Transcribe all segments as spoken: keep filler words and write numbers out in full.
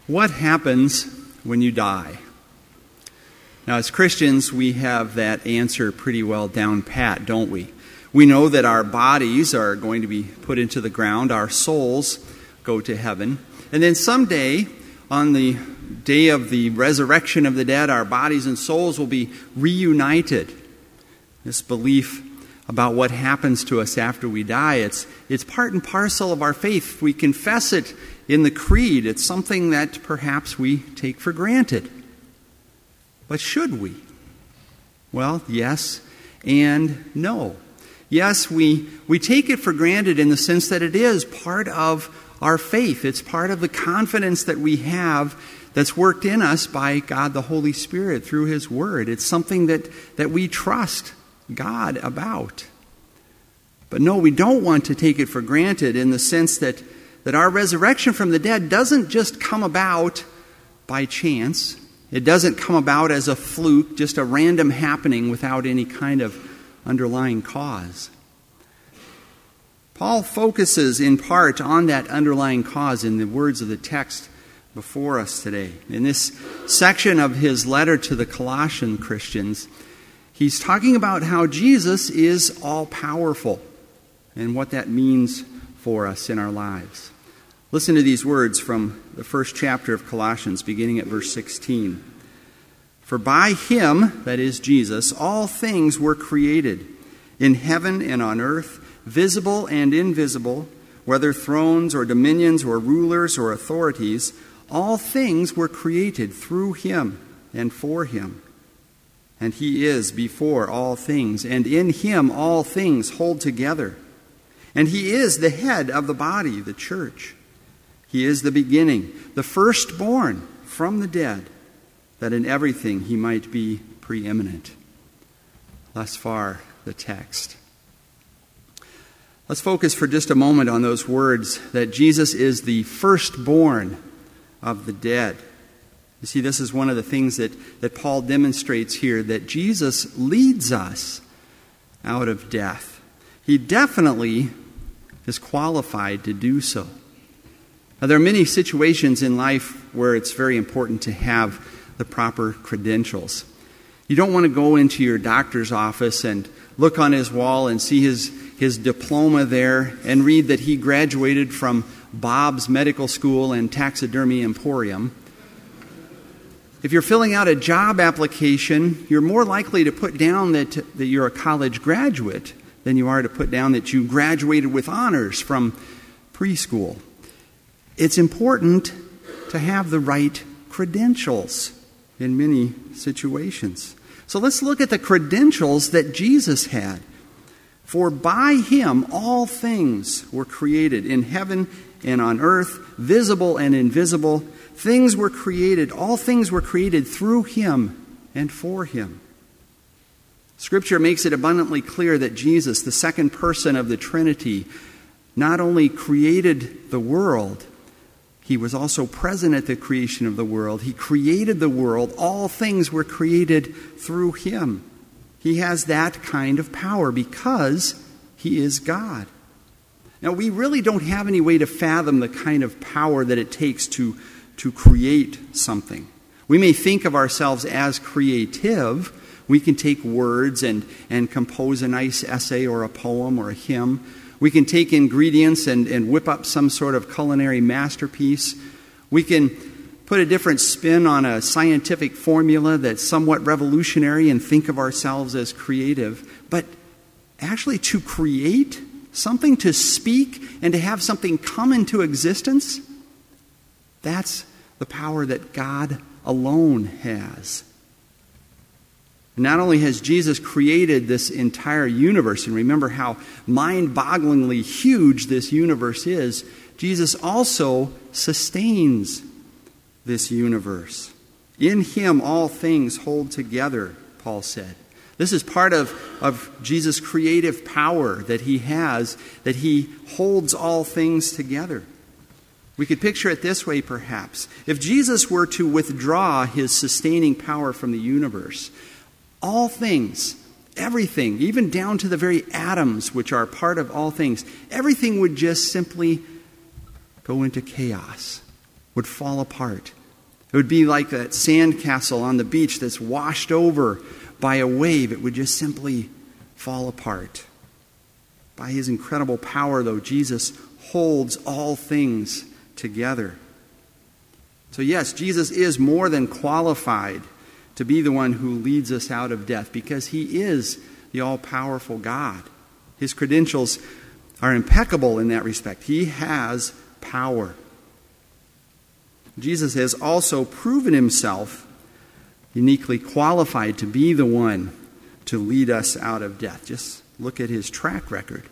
What happens when you die? Now, as Christians, we have that answer pretty well down pat, don't we? We know that our bodies are going to be put into the ground, our souls go to heaven, and then someday, on the day of the resurrection of the dead, our bodies and souls will be reunited. This belief about what happens to us after we die, it's, it's part and parcel of our faith. We confess it in the creed. It's something that perhaps we take for granted. But should we? Well, yes and no. Yes, we, we take it for granted in the sense that it is part of our faith. It's part of the confidence that we have that's worked in us by God the Holy Spirit through His Word. It's something that, that we trust God about. But no, we don't want to take it for granted in the sense that, that our resurrection from the dead doesn't just come about by chance. It doesn't come about as a fluke, just a random happening without any kind of underlying cause. Paul focuses in part on that underlying cause in the words of the text before us today. In this section of his letter to the Colossian Christians, he's talking about how Jesus is all-powerful and what that means for us in our lives. Listen to these words from the first chapter of Colossians, beginning at verse sixteen. For by Him, that is Jesus, all things were created, in heaven and on earth, visible and invisible, whether thrones or dominions or rulers or authorities, all things were created through Him and for Him. And He is before all things, and in Him all things hold together. And He is the head of the body, the church. He is the beginning, the firstborn from the dead, that in everything He might be preeminent. Thus far, the text. Let's focus for just a moment on those words that Jesus is the firstborn of the dead. You see, this is one of the things that, that Paul demonstrates here, that Jesus leads us out of death. He definitely is qualified to do so. Now, there are many situations in life where it's very important to have the proper credentials. You don't want to go into your doctor's office and look on his wall and see his, his diploma there and read that he graduated from Bob's Medical School and Taxidermy Emporium. If you're filling out a job application, you're more likely to put down that, that you're a college graduate than you are to put down that you graduated with honors from preschool. It's important to have the right credentials in many situations. So let's look at the credentials that Jesus had. For by Him all things were created in heaven and on earth, visible and invisible. Things were created, all things were created through Him and for Him. Scripture makes it abundantly clear that Jesus, the second person of the Trinity, not only created the world, He was also present at the creation of the world. He created the world. All things were created through Him. He has that kind of power because He is God. Now, we really don't have any way to fathom the kind of power that it takes to, to create something. We may think of ourselves as creative. We can take words and, and compose a nice essay or a poem or a hymn. We can take ingredients and, and whip up some sort of culinary masterpiece. We can put a different spin on a scientific formula that's somewhat revolutionary and think of ourselves as creative. But actually to create something, to speak, and to have something come into existence, that's the power that God alone has. Not only has Jesus created this entire universe, and remember how mind-bogglingly huge this universe is, Jesus also sustains this universe. In Him all things hold together, Paul said. This is part of, of Jesus' creative power that He has, that He holds all things together. We could picture it this way, perhaps. If Jesus were to withdraw His sustaining power from the universe, all things, everything, even down to the very atoms which are part of all things, everything would just simply go into chaos. would fall apart. It would be like that sandcastle on the beach that's washed over by a wave. It would just simply fall apart. By his incredible power, though, Jesus holds all things together. So yes, Jesus is more than qualified to be the one who leads us out of death because he is the all-powerful God. His credentials are impeccable in that respect. He has power. Jesus has also proven himself uniquely qualified to be the one to lead us out of death. Just look at his track record.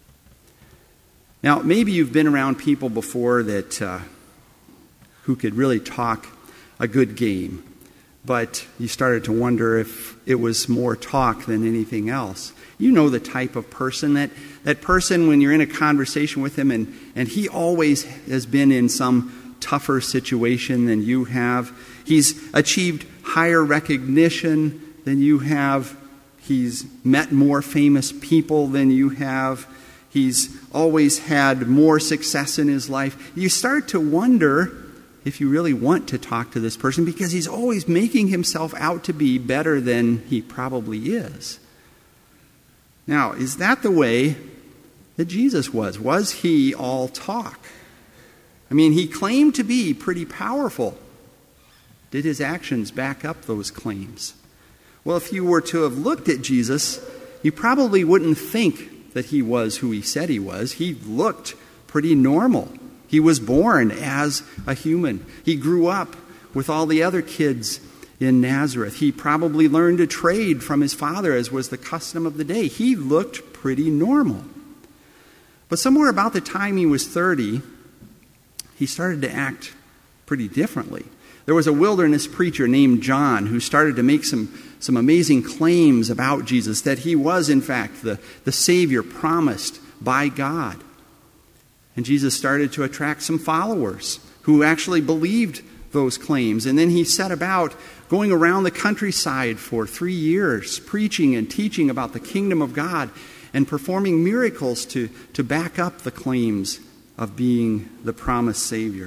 Now, maybe you've been around people before that uh, who could really talk a good game, but you started to wonder if it was more talk than anything else. You know the type of person, that, that person when you're in a conversation with him and, and he always has been in some tougher situation than you have. He's achieved higher recognition than you have. He's met more famous people than you have. He's always had more success in his life. You start to wonder if you really want to talk to this person because he's always making himself out to be better than he probably is. Now, is that the way that Jesus was? Was he all talk? I mean, he claimed to be pretty powerful. Did his actions back up those claims? Well, if you were to have looked at Jesus, you probably wouldn't think that he was who he said he was. He looked pretty normal. He was born as a human. He grew up with all the other kids in Nazareth. He probably learned to trade from his father, as was the custom of the day. He looked pretty normal. But somewhere about the time he was thirty, he started to act pretty differently. There was a wilderness preacher named John who started to make some, some amazing claims about Jesus, that he was, in fact, the, the Savior promised by God. And Jesus started to attract some followers who actually believed those claims. And then he set about going around the countryside for three years, preaching and teaching about the kingdom of God and performing miracles to, to back up the claims of being the promised Savior.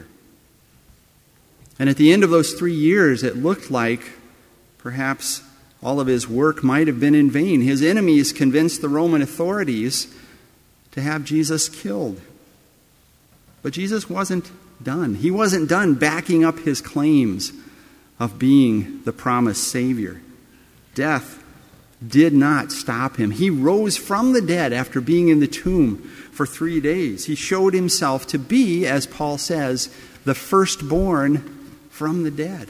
And at the end of those three years, it looked like perhaps all of his work might have been in vain. His enemies convinced the Roman authorities to have Jesus killed. But Jesus wasn't done. He wasn't done backing up his claims of being the promised Savior. Death did not stop him. He rose from the dead after being in the tomb for three days. He showed himself to be, as Paul says, the firstborn from the dead.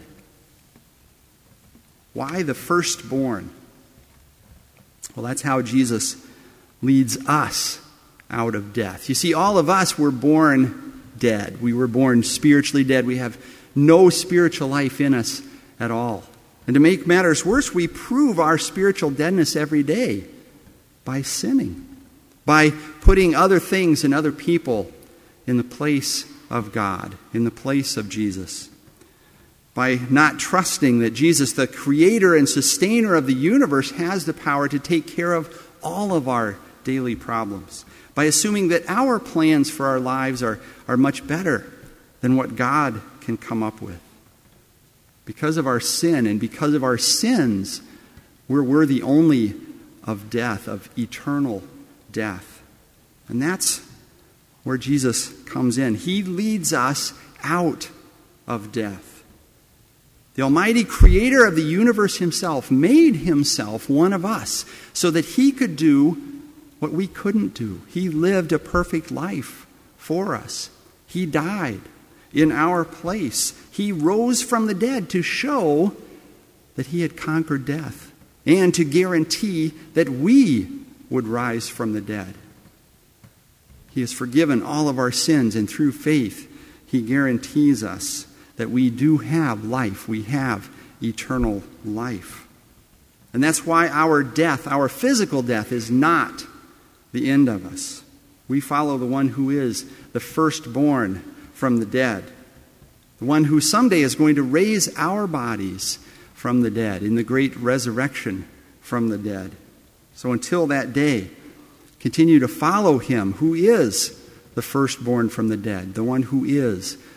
Why the firstborn? Well, that's how Jesus leads us out of death. You see, all of us were born dead. We were born spiritually dead. We have no spiritual life in us at all. And to make matters worse, we prove our spiritual deadness every day by sinning, by putting other things and other people in the place of God, in the place of Jesus, by not trusting that Jesus, the creator and sustainer of the universe, has the power to take care of all of our daily problems, by assuming that our plans for our lives are, are much better than what God can come up with. Because of our sin and because of our sins, we're worthy only of death, of eternal death. And that's where Jesus comes in. He leads us out of death. The Almighty Creator of the universe himself made himself one of us so that he could do what we couldn't do. He lived a perfect life for us. He died in our place. He rose from the dead to show that he had conquered death and to guarantee that we would rise from the dead. He has forgiven all of our sins, and through faith, he guarantees us that we do have life. We have eternal life. And that's why our death, our physical death, is not the end of us. We follow the one who is the firstborn from the dead, the one who someday is going to raise our bodies from the dead in the great resurrection from the dead. So until that day, continue to follow him who is the firstborn from the dead, the one who is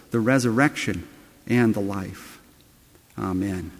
the resurrection, and the life. Amen.